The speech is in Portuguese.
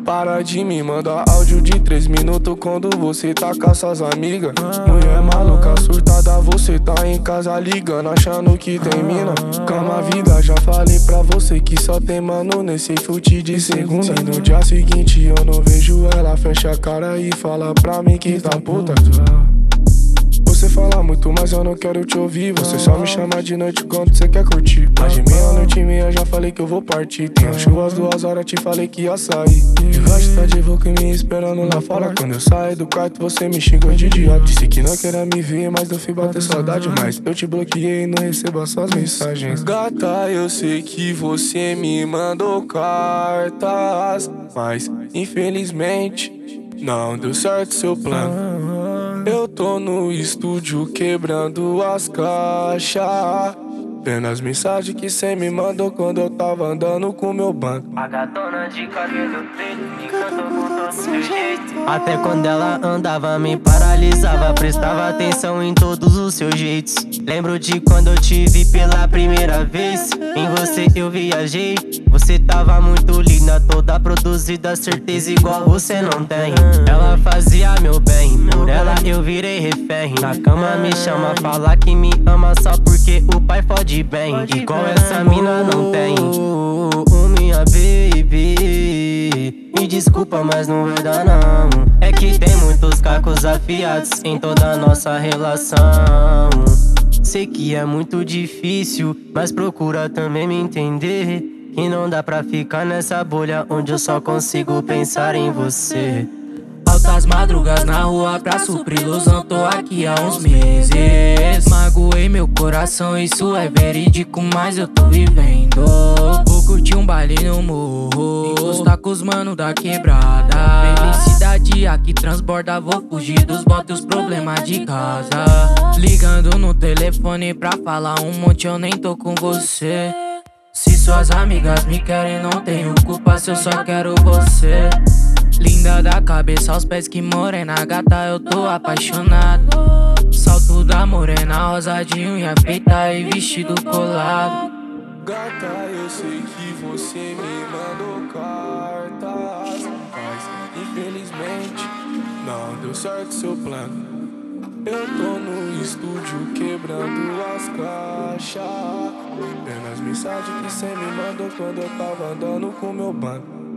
Para de me mandar áudio de 3 minutos quando você tá com suas amigas. Mulher maluca, surtada, você tá em casa ligando, achando que tem mina. Calma vida, já falei pra você que só tem mano nesse fute de segunda. Se no dia seguinte eu não vejo ela, fecha a cara e fala pra mim que tá puta. Você fala muito, mas eu não quero te ouvir. Você só me chama de noite quando você quer curtir. Mas de meia-noite e meia já falei que eu vou partir. Tem um show às 2 horas, te falei que ia sair. De gasto tá de boca me esperando lá fora. Quando eu saio do quarto você me xingou de idiota. Disse que não queria me ver, mas eu fui bater saudade. Mas eu te bloqueei e não recebo as suas mensagens. Gata, eu sei que você me mandou cartas, mas infelizmente não deu certo seu plano. Eu tô no estúdio quebrando as caixas, vendo as mensagens que cê me mandou quando eu tava andando com meu bando. A gatona de cabelo preto me cantou com todo seu jeito. Até quando ela andava me paralisava, prestava atenção em todos os seus jeitos. Lembro de quando eu te vi pela primeira vez, em você eu viajei. Você tava muito linda, toda produzida, certeza igual você não tem. Ela fazia meu bem, por ela eu virei refém. Na cama me chama, fala que me ama só porque o pai fode bem. Igual essa mina não tem. Minha baby, me desculpa, mas não vai dar não. É que tem muitos cacos afiados em toda a nossa relação. Sei que é muito difícil, mas procura também me entender. Que não dá pra ficar nessa bolha onde eu só consigo pensar em você. Altas madrugas na rua pra suprir ilusão, tô aqui há uns meses. Magoei meu coração, isso é verídico, mas eu tô vivendo. Vou curtir um baile no morro, encostar com os mano da quebrada. Felicidade aqui transborda, vou fugir dos botes, os problemas de casa. Ligando no telefone pra falar um monte, eu nem tô com você. Se suas amigas me querem, não tenho culpa se eu só quero você. Linda da cabeça aos pés, que morena gata, eu tô apaixonado. Salto da morena, rosa de unha feita e vestido colado. Gata, eu sei que você me mandou cartas, mas infelizmente não deu certo seu plano. Eu tô no estúdio quebrando as caixas, vendo as mensagens que cê me mandou quando eu tava andando com meu bando.